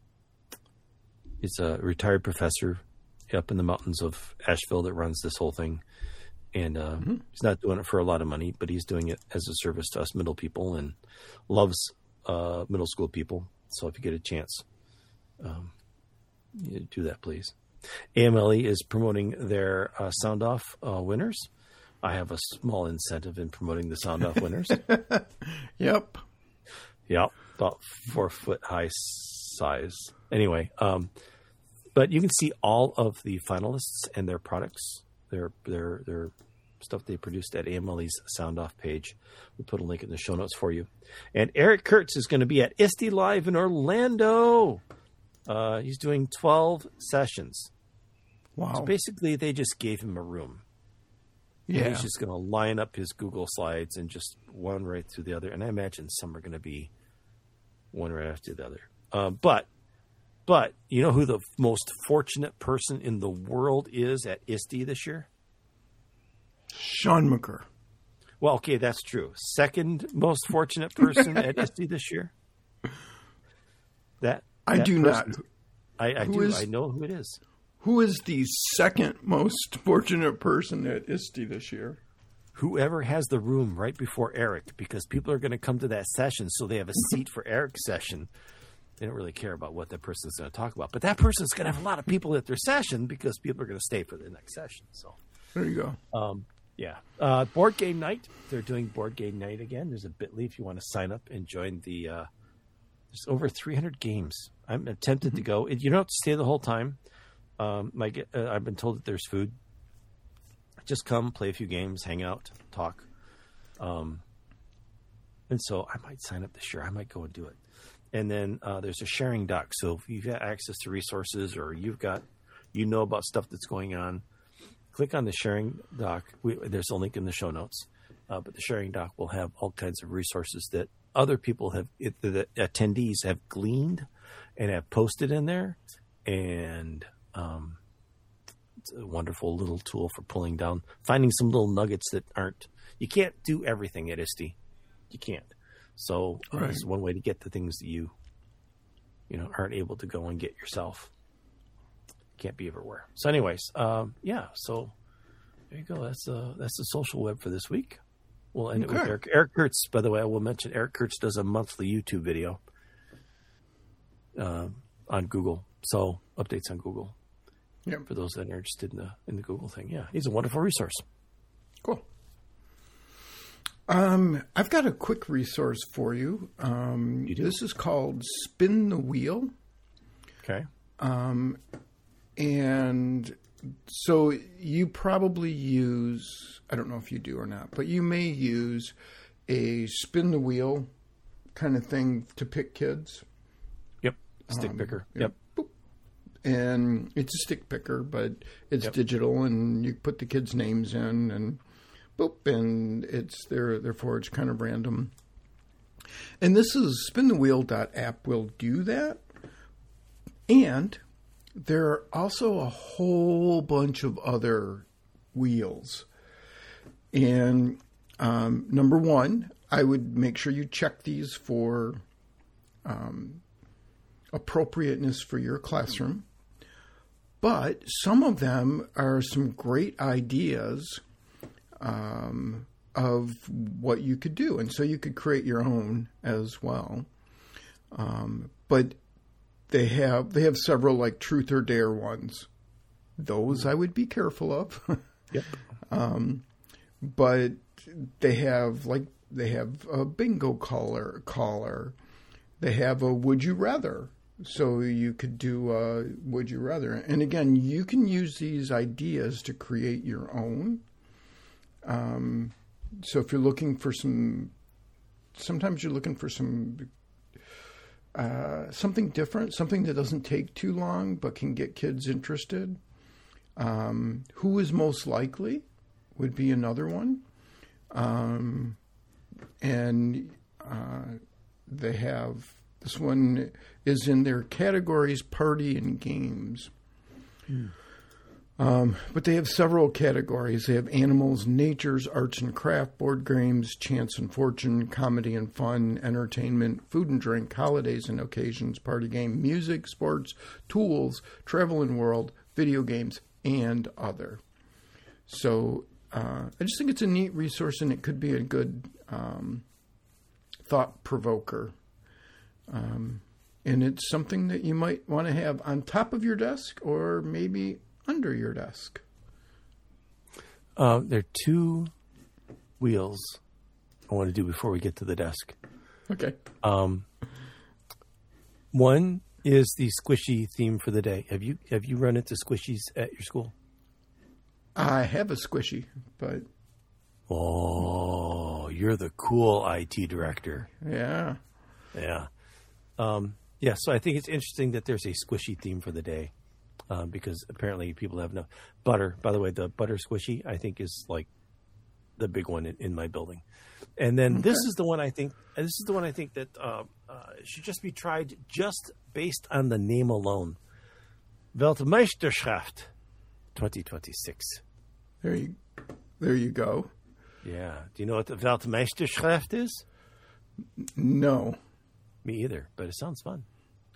it's a retired professor up in the mountains of Asheville that runs this whole thing. And uh, mm-hmm. he's not doing it for a lot of money, but he's doing it as a service to us middle people and loves uh, middle school people. So if you get a chance, um, you do that, please. A M L E is promoting their uh, Sound Off uh, winners. I have a small incentive in promoting the Sound Off winners. Yep. Yep. About four foot high size. Anyway, um, but you can see all of the finalists and their products, their their their stuff they produced at A M L E's Sound Off page. We put a link in the show notes for you. And Eric Kurtz is going to be at I S T E Live in Orlando. Uh, he's doing twelve sessions. Wow. So basically, they just gave him a room. Yeah. And he's just going to line up his Google Slides and just one right through the other. And I imagine some are going to be one right after the other. Uh, but, but you know who the most fortunate person in the world is at I S T E this year? Sean McCurr. Well, okay, that's true. Second most fortunate person at I S T E this year? That I that do person, not. I, I Who do. is- I know who it is. Who is the second most fortunate person at I S T E this year? Whoever has the room right before Eric, because people are going to come to that session, so they have a seat for Eric's session. They don't really care about what that person's going to talk about, but that person's going to have a lot of people at their session because people are going to stay for the next session. So There you go. Um, yeah. Uh, board game night. They're doing board game night again. There's a bit dot l y if you want to sign up and join the, uh, there's over three hundred games. I'm tempted mm-hmm. to go. You don't have to stay the whole time. Um, my, uh, I've been told that there's food. Just come, play a few games, hang out, talk. Um, and so I might sign up this year. I might go and do it. And then uh, there's a sharing doc. So if you've got access to resources or you've got, you know about stuff that's going on, click on the sharing doc. We, there's a link in the show notes. Uh, but the sharing doc will have all kinds of resources that other people have, it, the attendees have gleaned and have posted in there. And um, it's a wonderful little tool for pulling down, finding some little nuggets that aren't, you can't do everything at I S T E. You can't. So uh, right. this is one way to get the things that you, you know, aren't able to go and get yourself. Can't be everywhere. So anyways, um, yeah, so there you go. That's uh, that's the social web for this week. We'll end Okay. it with Eric. Eric Kurtz, by the way, I will mention Eric Kurtz does a monthly YouTube video uh, on Google. So updates on Google. Yep. For those that are interested in the in the Google thing. Yeah, he's a wonderful resource. Cool. Um, I've got a quick resource for you. Um, You do? This is called Spin the Wheel. Okay. Um, and so you probably use, I don't know if you do or not, but you may use a spin the wheel kind of thing to pick kids. Yep. Stick Um, picker. yeah, Yep. boop. And it's a stick picker, but it's Yep. digital, and you put the kids' names in, and boop, and it's there. Therefore, it's kind of random. And this is spin the wheel dot app will do that. And there are also a whole bunch of other wheels. And um, number one, I would make sure you check these for um, appropriateness for your classroom. But some of them are some great ideas um, of what you could do. And so you could create your own as well. Um, but they have they have several like truth or dare ones. Those I would be careful of. Yep. um, but they have like they have a bingo caller caller. They have a would you rather. So you could do a would you rather. And again, you can use these ideas to create your own. Um, so if you're looking for some, sometimes you're looking for some uh, something different, something that doesn't take too long but can get kids interested. Um, who is most likely would be another one. Um, and uh, they have, this one is in their categories, party and games. Mm. Um, but they have several categories. They have animals, natures, arts and craft, board games, chance and fortune, comedy and fun, entertainment, food and drink, holidays and occasions, party game, music, sports, tools, travel and world, video games, and other. So uh, I just think it's a neat resource, and it could be a good um, thought provoker. Um, and it's something that you might want to have on top of your desk or maybe under your desk. Uh, there are two wheels I want to do before we get to the desk. Okay. Um, one is the squishy theme for the day. Have you have you run into squishies at your school? I have a squishy, but oh, you're the cool I T director. Yeah. Yeah. Um, yeah. So I think it's interesting that there's a squishy theme for the day. Um, because apparently people have no butter. By the way, the butter squishy, I think, is like the big one in, in my building. And then Okay. this is the one I think. This is the one I think that uh, uh, should just be tried just based on the name alone. Weltmeisterschaft twenty twenty-six. There you, there you go. Yeah. Do you know what the Weltmeisterschaft is? No. Me either, but it sounds fun.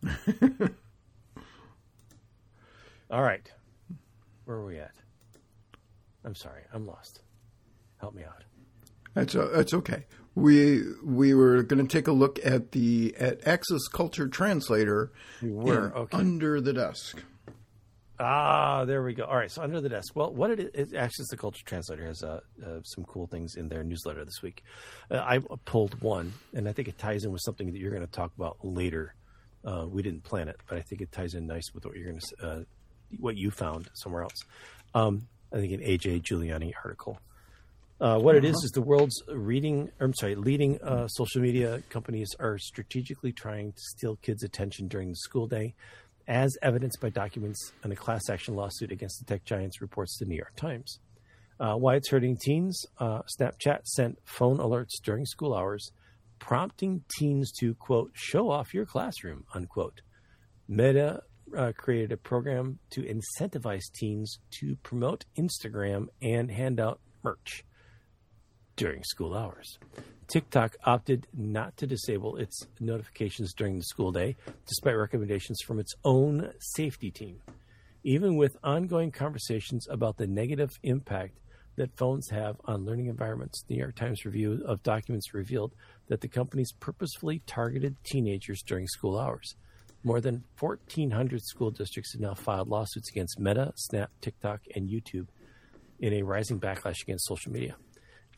All right. Where are we at? I'm sorry. I'm lost. Help me out. That's uh, that's okay. We we were going to take a look at the at Access Culture Translator. We were, in okay. Under the Desk. Ah, there we go. All right. So under the desk. Well, what it is, Access the Culture Translator has uh, uh, some cool things in their newsletter this week. Uh, I pulled one, and I think it ties in with something that you're going to talk about later. Uh, we didn't plan it, but I think it ties in nice with what you're going to uh, what you found somewhere else. Um, I think an A J Giuliani article. Uh, what uh-huh. it is is the world's reading. I'm sorry, leading uh, social media companies are strategically trying to steal kids' attention during the school day, as evidenced by documents in a class action lawsuit against the tech giants, reports the New York Times. Uh, why it's hurting teens? Uh, Snapchat sent phone alerts during school hours, prompting teens to, quote, show off your classroom, unquote. Meta uh, created a program to incentivize teens to promote Instagram and hand out merch during school hours. TikTok opted not to disable its notifications during the school day, despite recommendations from its own safety team. Even with ongoing conversations about the negative impact that phones have on learning environments, the New York Times review of documents revealed that the companies purposefully targeted teenagers during school hours. More than fourteen hundred school districts have now filed lawsuits against Meta, Snap, TikTok, and YouTube in a rising backlash against social media.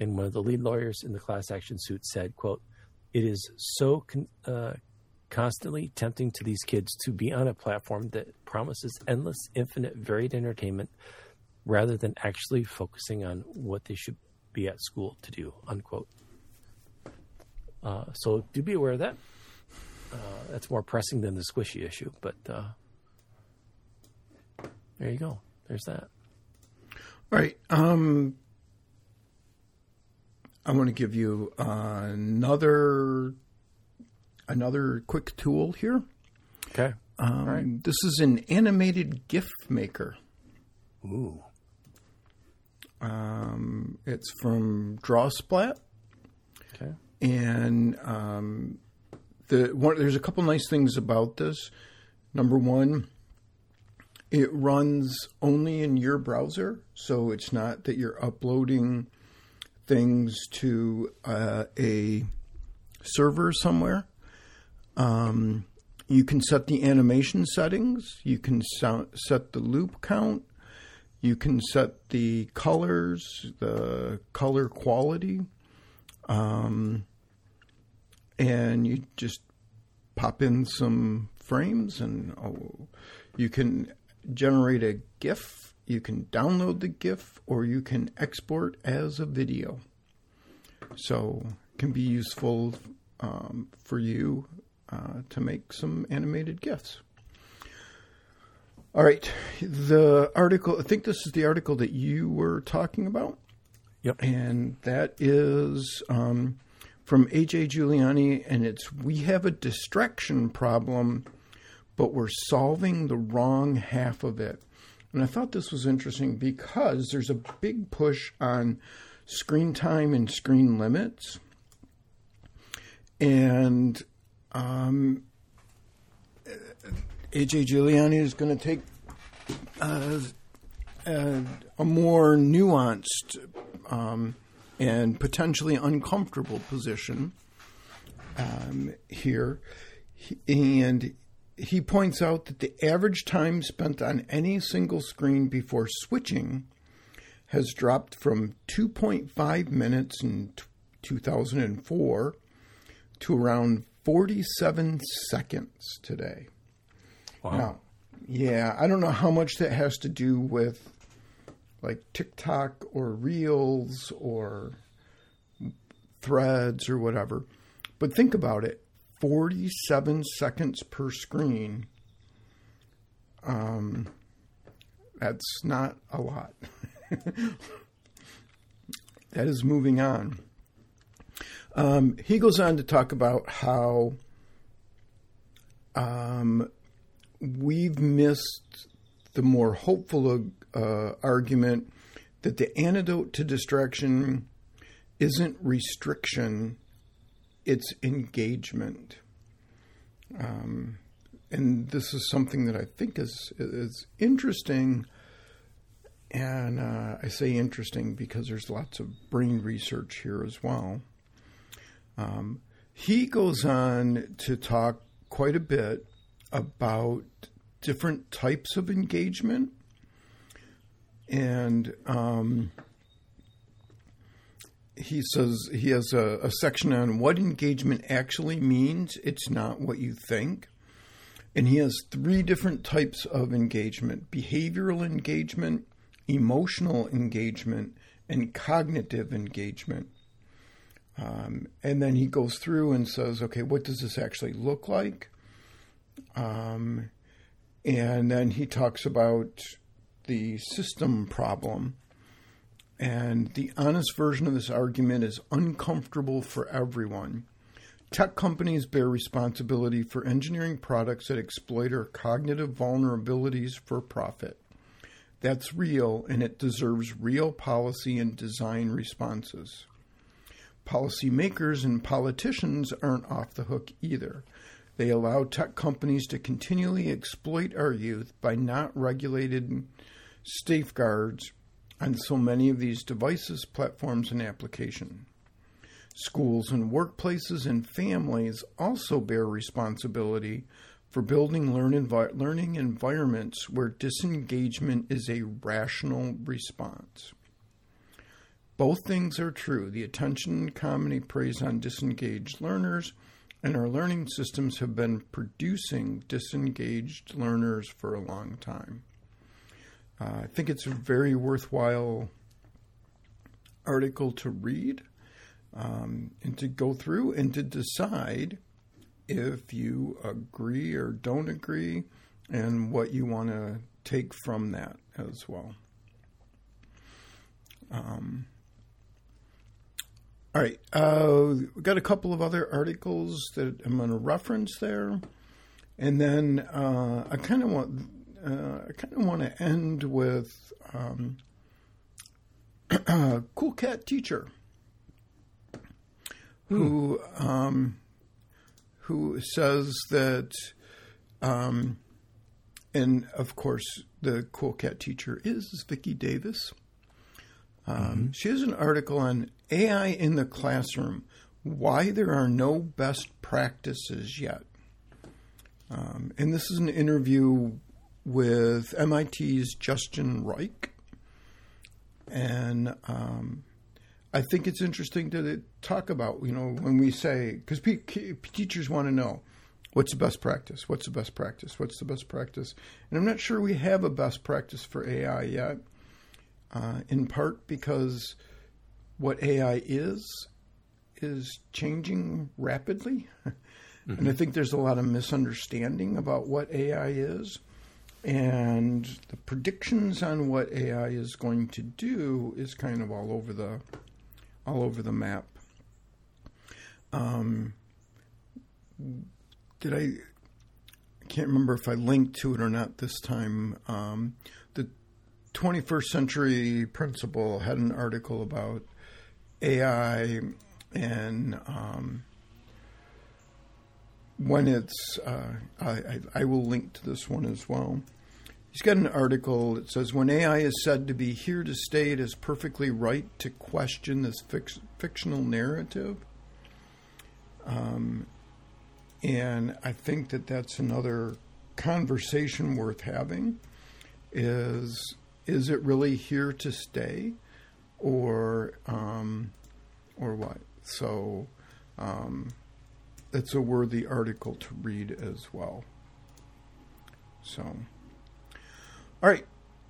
And one of the lead lawyers in the class action suit said, quote, "It is so con- uh, constantly tempting to these kids to be on a platform that promises endless, infinite, varied entertainment rather than actually focusing on what they should be at school to do," unquote. Uh, so do be aware of that. Uh, that's more pressing than the squishy issue, but uh, there you go. There's that. All right. Um, I want to give you uh, another another quick tool here. Okay. Um, All right. This is an animated GIF maker. Ooh. Um, it's from DrawSplat. Okay. And um, the one, there's a couple nice things about this. Number one, it runs only in your browser, so it's not that you're uploading things to uh, a server somewhere. Um, you can set the animation settings. You can so- set the loop count. You can set the colors, the color quality. Um, and you just pop in some frames and oh, you can generate a GIF. You can download the GIF or you can export as a video. So it can be useful um, for you uh, to make some animated GIFs. All right. The article, I think this is the article that you were talking about. Yep. And that is um, from A J Giuliani, and it's, "We have a distraction problem, but we're solving the wrong half of it." And I thought this was interesting because there's a big push on screen time and screen limits. And um, A J Giuliani is going to take uh, a, a more nuanced um, and potentially uncomfortable position um, here. And he points out that the average time spent on any single screen before switching has dropped from two point five minutes in two thousand four to around forty-seven seconds today. Wow. Now, yeah, I don't know how much that has to do with like TikTok or Reels or Threads or whatever. But think about it. forty-seven seconds per screen. Um, that's not a lot. That is moving on. Um, he goes on to talk about how um, we've missed the more hopeful uh, argument that the antidote to distraction isn't restriction, it's engagement. Um, and this is something that I think is is interesting. And uh, I say interesting because there's lots of brain research here as well. Um, he goes on to talk quite a bit about different types of engagement. And um, he says he has a, a section on what engagement actually means. It's not what you think. And he has three different types of engagement: behavioral engagement, emotional engagement, and cognitive engagement. Um, and then he goes through and says, okay, what does this actually look like? Um, and then he talks about the system problem. And the honest version of this argument is uncomfortable for everyone. Tech companies bear responsibility for engineering products that exploit our cognitive vulnerabilities for profit. That's real, and it deserves real policy and design responses. Policymakers and politicians aren't off the hook either. They allow tech companies to continually exploit our youth by not regulated safeguards on so many of these devices, platforms, and applications. Schools and workplaces and families also bear responsibility for building learn envi- learning environments where disengagement is a rational response. Both things are true. The attention economy preys on disengaged learners, and our learning systems have been producing disengaged learners for a long time. Uh, I think it's a very worthwhile article to read um, and to go through and to decide if you agree or don't agree and what you want to take from that as well. Um, all right. Uh, we've got a couple of other articles that I'm going to reference there. And then uh, I kind of want uh, I kind of want to end with um, Cool Cat Teacher, who um, who says that, um, and of course, the Cool Cat Teacher is Vicki Davis. Um, mm-hmm. She has an article on A I in the classroom, why there are no best practices yet. Um, and this is an interview with M I T's Justin Reich. And um, I think it's interesting to talk about, you know, when we say, because p- p- teachers want to know, what's the best practice? What's the best practice? What's the best practice? And I'm not sure we have a best practice for A I yet, uh, in part because what A I is, is changing rapidly. Mm-hmm. And I think there's a lot of misunderstanding about what A I is. And the predictions on what A I is going to do is kind of all over the all over the map. Um, did I? I can't remember if I linked to it or not this time. Um, the twenty-first Century Principal had an article about A I and um, when it's, uh, I, I, I will link to this one as well. He's got an article that says, when A I is said to be here to stay, it is perfectly right to question this fix, fictional narrative. Um, and I think that that's another conversation worth having, is, is it really here to stay or, um, or what? So, um, it's a worthy article to read as well. So, all right.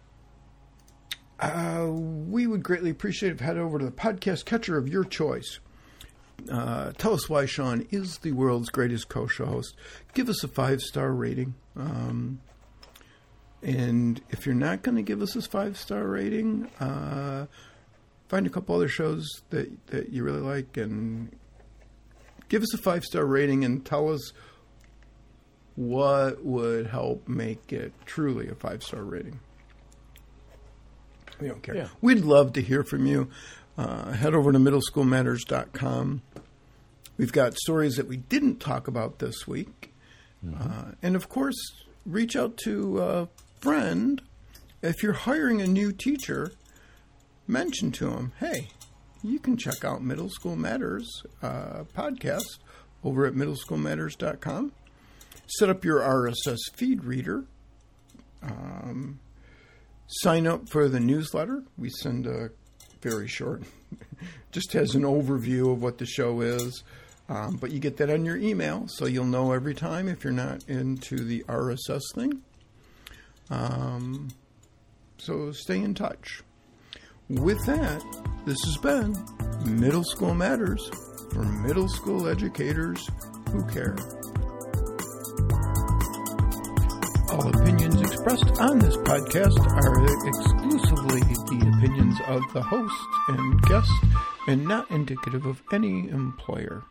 Uh, we would greatly appreciate if you head over to the podcast catcher of your choice. Uh, tell us why Sean is the world's greatest co-show host. Give us a five-star rating. Um, and if you're not going to give us a five-star rating, uh, find a couple other shows that, that you really like and give us a five-star rating and tell us what would help make it truly a five-star rating. We don't care. Yeah. We'd love to hear from you. Uh, head over to middle school matters dot com. We've got stories that we didn't talk about this week. Mm-hmm. Uh, and, of course, reach out to a friend. If you're hiring a new teacher, mention to them, hey, you can check out Middle School Matters uh, podcast over at middle school matters dot com. Set up your R S S feed reader. Um, sign up for the newsletter. We send a very short, just has an overview of what the show is. Um, but you get that on your email, so you'll know every time if you're not into the R S S thing. Um, so stay in touch. With that, this has been Middle School Matters for middle school educators who care. All opinions expressed on this podcast are exclusively the opinions of the host and guest and not indicative of any employer.